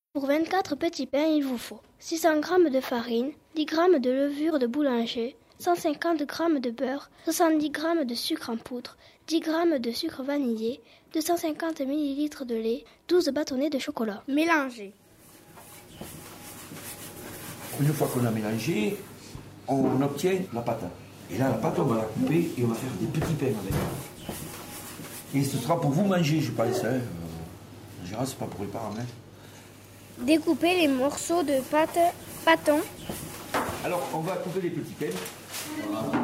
Pour 24 petits pains, il vous faut 600 g de farine, 10 g de levure de boulanger, 150 g de beurre, 70 g de sucre en poudre, 10 g de sucre vanillé, 250 ml de lait, 12 bâtonnets de chocolat. Mélangez. Une fois qu'on a mélangé, on obtient la pâte. Et là, la pâte, on va la couper et on va faire des petits pains avec. Et ce sera pour vous manger, je pense. En général, c'est pas pour les parents. Découpez les morceaux de pâte pâton. Alors, on va couper les petits pains. Voilà.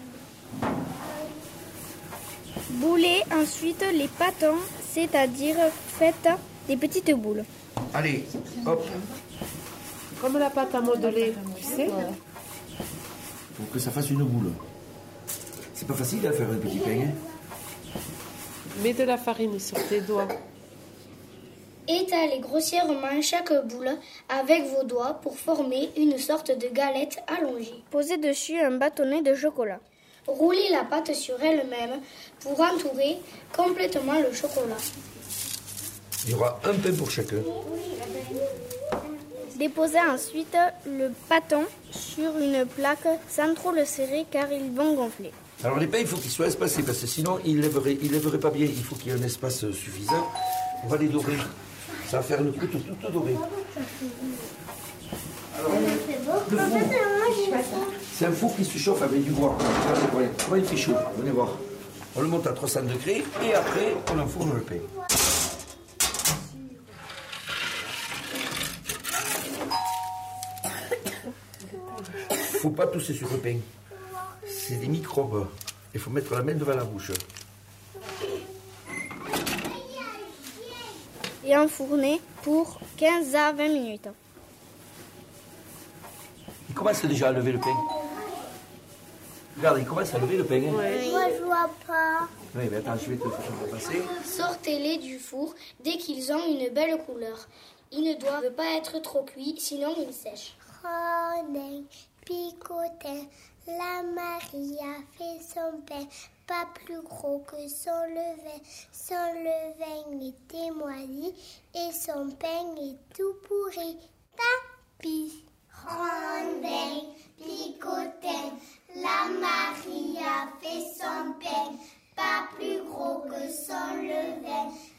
Boulez ensuite les pâtons, c'est-à-dire faites des petites boules. Allez, hop. Comme la pâte à modeler, tu sais. Il faut que ça fasse une boule. C'est pas facile à faire un petit pain. Mets de la farine sur tes doigts. Étalez grossièrement chaque boule avec vos doigts pour former une sorte de galette allongée. Posez dessus un bâtonnet de chocolat. Roulez la pâte sur elle-même pour entourer complètement le chocolat. Il y aura un pain pour chacun. Déposez ensuite le pâton sur une plaque sans trop le serrer car ils vont gonfler. Alors les pains, il faut qu'ils soient espacés parce que sinon ils ne lèveraient pas bien. Il faut qu'il y ait un espace suffisant. On va les dorer. Ça va faire une croûte toute dorée. Alors, le four, c'est un four qui se chauffe avec du bois. Comment il fait chaud? Venez voir. On le monte à 300 degrés et après on enfourne le pain. Faut pas tousser sur le pain. C'est des microbes. Il faut mettre la main devant la bouche. Et enfourner pour 15 à 20 minutes. Il commence déjà à lever le pain. Regarde, il commence à lever le pain. Hein. Ouais. Moi, je vois pas. Oui, mais attends, je vais te faire passer. Sortez-les du four dès qu'ils ont une belle couleur. Ils ne doivent pas être trop cuits, sinon ils sèchent. Ronin, picotin, la Marie a fait son pain, pas plus gros que son levain. Son levain était moisi et son pain est tout pourri. Tapis. Rondin, picotin, la Marie a fait son pain, pas plus gros que son levain.